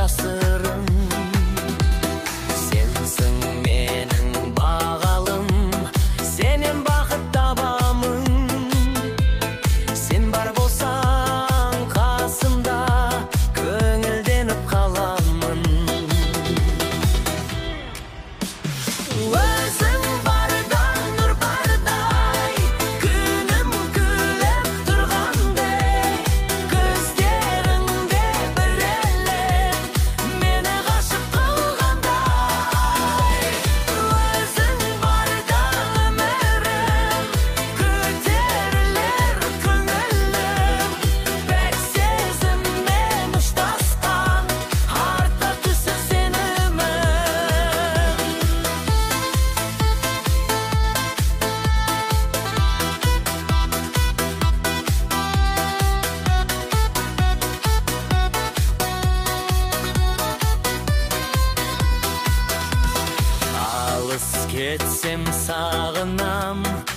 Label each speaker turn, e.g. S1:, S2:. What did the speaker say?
S1: жасырын. Сенсің менің бағалым, сенен бақыт табамын. Сен бар болсаң қасымда, көңілденіп қаламын. Өзің барда нұр бардай, күнім күліп тұрғандай, көздеріңде бір әлем мені ғашық қылғандай. Өзің барда өмірім көтерілер көңілім, бір сезіммен ұштасқан арта түсер сенімім. Алыс кетсем сағынам,